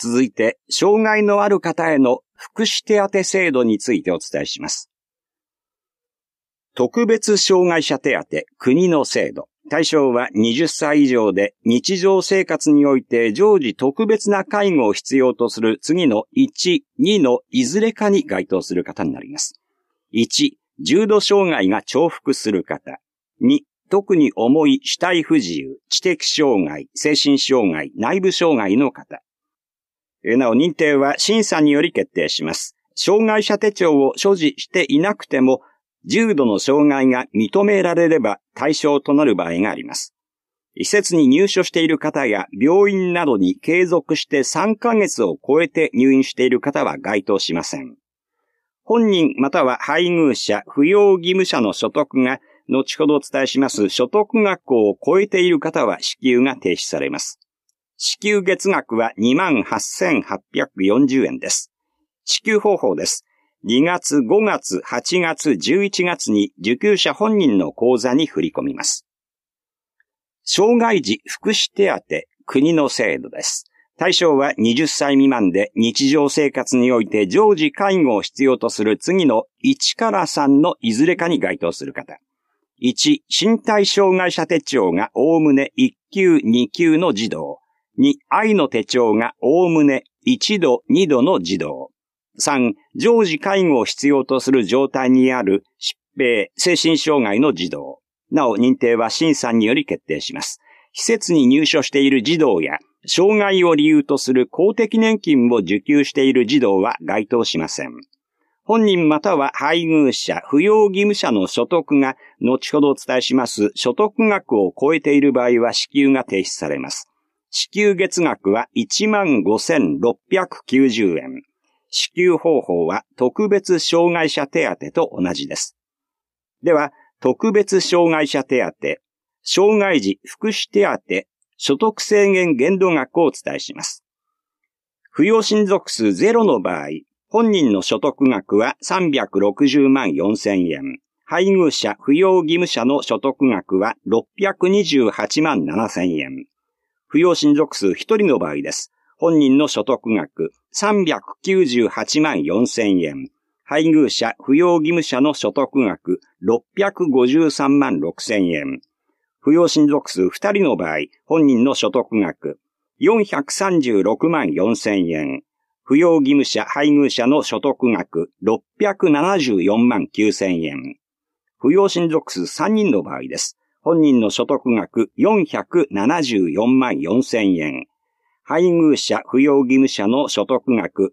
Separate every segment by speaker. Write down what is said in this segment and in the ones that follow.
Speaker 1: 続いて、障害のある方への福祉手当制度についてお伝えします。特別障害者手当国の制度。対象は20歳以上で日常生活において常時特別な介護を必要とする次の1、2のいずれかに該当する方になります。1、重度障害が重複する方。2、特に重い肢体不自由、知的障害、精神障害、内部障害の方。なお認定は審査により決定します。障害者手帳を所持していなくても、重度の障害が認められれば対象となる場合があります。施設に入所している方や病院などに継続して3ヶ月を超えて入院している方は該当しません。本人または配偶者、扶養義務者の所得が後ほどお伝えします所得額を超えている方は支給が停止されます。支給月額は 28,840 円です。支給方法です。2月、5月、8月、11月に受給者本人の口座に振り込みます。障害児福祉手当国の制度です。対象は20歳未満で日常生活において常時介護を必要とする次の1から3のいずれかに該当する方。1、身体障害者手帳がおおむね1級、2級の児童。2、愛の手帳がおおむね1度、2度の児童。3、常時介護を必要とする状態にある疾病、精神障害の児童。なお、認定は審査により決定します。施設に入所している児童や、障害を理由とする公的年金を受給している児童は該当しません。本人または配偶者、扶養義務者の所得が、後ほどお伝えします所得額を超えている場合は支給が停止されます。支給月額は 15,690 円。支給方法は特別障害者手当と同じです。では、特別障害者手当、障害児福祉手当、所得制限限度額をお伝えします。扶養親族数0の場合、本人の所得額は360万4000円。配偶者、扶養義務者の所得額は628万7000円。扶養親族数1人の場合です。本人の所得額398万4000円。配偶者、扶養義務者の所得額653万6000円。扶養親族数2人の場合、本人の所得額436万4000円。扶養義務者、配偶者の所得額674万9000円。扶養親族数3人の場合です。本人の所得額474万4000円。配偶者、扶養義務者の所得額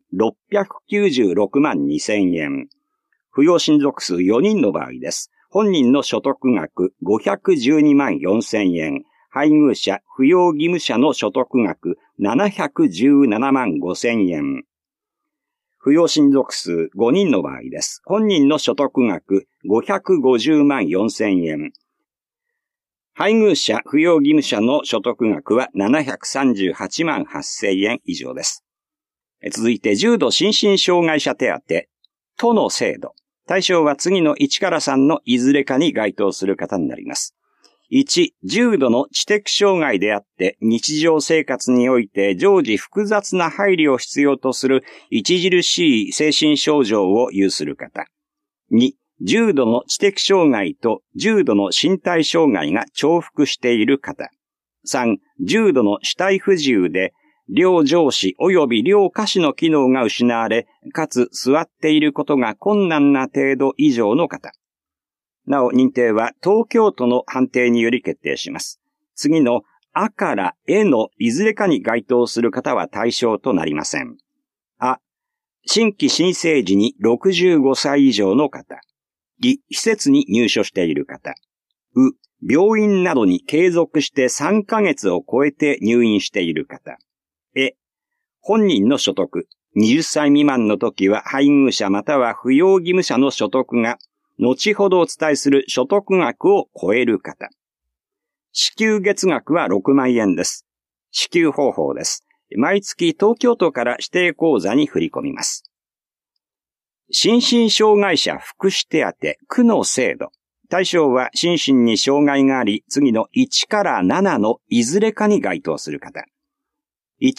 Speaker 1: 696万2000円。扶養親族数4人の場合です。本人の所得額512万4000円。配偶者、扶養義務者の所得額717万5000円。扶養親族数5人の場合です。本人の所得額550万4000円。配偶者、扶養義務者の所得額は738万8000円以上です。続いて、重度心身障害者手当、都の制度。対象は次の1から3のいずれかに該当する方になります。1、重度の知的障害であって日常生活において常時複雑な配慮を必要とする著しい精神症状を有する方。2、重度の知的障害と重度の身体障害が重複している方。3、重度の肢体不自由で両上肢及び両下肢の機能が失われ、かつ座っていることが困難な程度以上の方。なお、認定は東京都の判定により決定します。次のあからえのいずれかに該当する方は対象となりません。あ、新規新生児に65歳以上の方。施設に入所している方。病院などに継続して3ヶ月を超えて入院している方。本人の所得。20歳未満の時は配偶者または扶養義務者の所得が、後ほどお伝えする所得額を超える方。支給月額は6万円です。支給方法です。毎月東京都から指定口座に振り込みます。心身障害者福祉手当、区の制度。対象は心身に障害があり、次の1から7のいずれかに該当する方。1、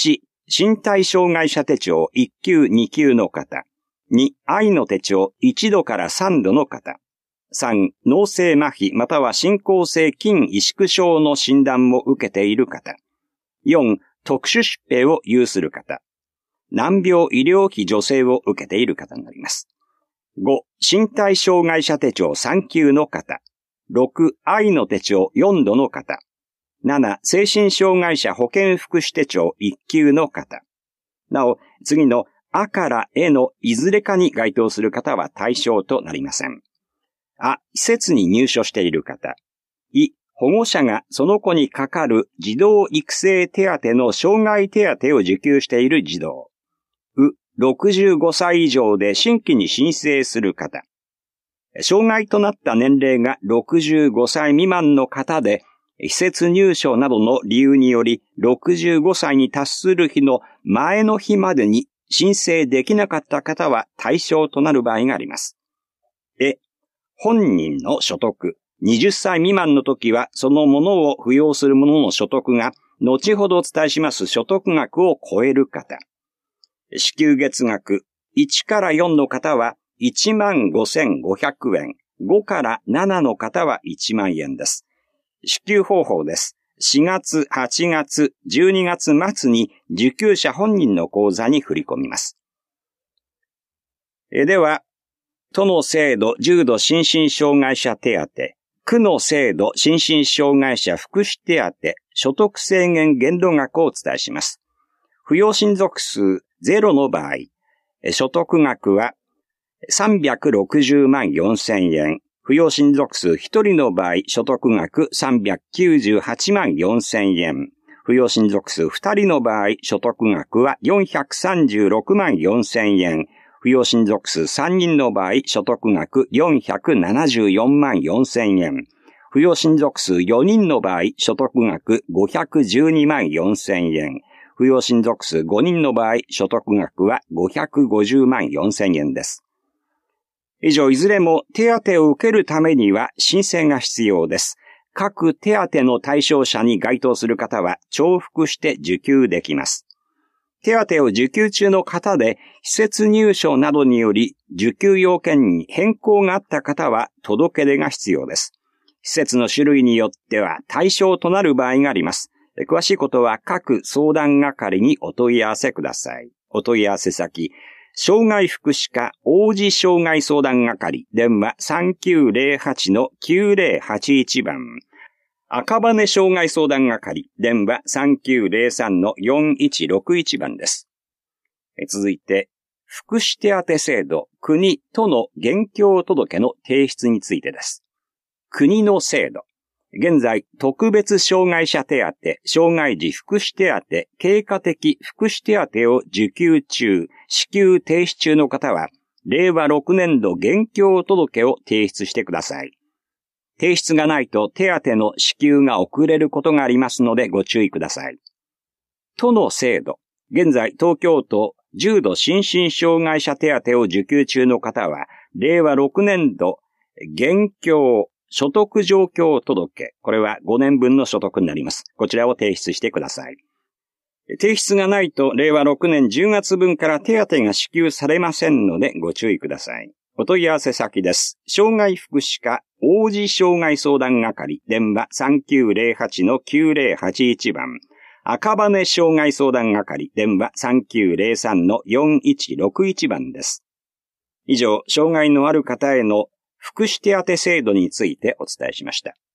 Speaker 1: 身体障害者手帳1級2級の方。2、愛の手帳1度から3度の方。3、脳性麻痺または進行性筋萎縮症の診断を受けている方。4、特殊疾病を有する方。難病医療費助成を受けている方になります。5、身体障害者手帳3級の方。6、愛の手帳4度の方。7、精神障害者保健福祉手帳1級の方。なお、次のあからえのいずれかに該当する方は対象となりません。あ、施設に入所している方。い、保護者がその子にかかる児童育成手当の障害手当を受給している児童。う、65歳以上で新規に申請する方。障害となった年齢が65歳未満の方で、施設入所などの理由により65歳に達する日の前の日までに申請できなかった方は対象となる場合があります。本人の所得。20歳未満の時はそのものを扶養する者の所得が後ほどお伝えします所得額を超える方。支給月額1から4の方は15,500円。5から7の方は1万円です。支給方法です。4月、8月、12月末に受給者本人の口座に振り込みます。では、都の制度重度心身障害者手当、区の制度心身障害者福祉手当、所得制限限度額をお伝えします。扶養親族数0の場合、所得額は360万4千円。扶養親族数1人の場合、所得額398万4千円。扶養親族数2人の場合、所得額は436万4千円。扶養親族数3人の場合、所得額474万4千円。扶養親族数4人の場合、所得額512万4千円。扶養親族数5人の場合、所得額は550万4千円です。以上、いずれも手当を受けるためには申請が必要です。各手当の対象者に該当する方は重複して受給できます。手当を受給中の方で施設入所などにより受給要件に変更があった方は届け出が必要です。施設の種類によっては対象となる場合があります。詳しいことは各相談係にお問い合わせください。お問い合わせ先、障害福祉課王子障害相談係、電話 3908-9081 番。赤羽障害相談係、電話 3903-4161 番です。続いて、福祉手当制度、国との現況届の提出についてです。国の制度。現在、特別障害者手当、障害児福祉手当、経過的福祉手当を受給中、支給停止中の方は、令和6年度現況届を提出してください。提出がないと手当の支給が遅れることがありますのでご注意ください。都の制度。現在、東京都重度心身障害者手当を受給中の方は、令和6年度現況所得状況届。これは5年分の所得になります。こちらを提出してください。提出がないと、令和6年10月分から手当が支給されませんのでご注意ください。お問い合わせ先です。障害福祉課王子障害相談係、電話 3908-9081 番。赤羽障害相談係、電話 3903-4161 番です。以上、障害のある方への福祉手当制度についてお伝えしました。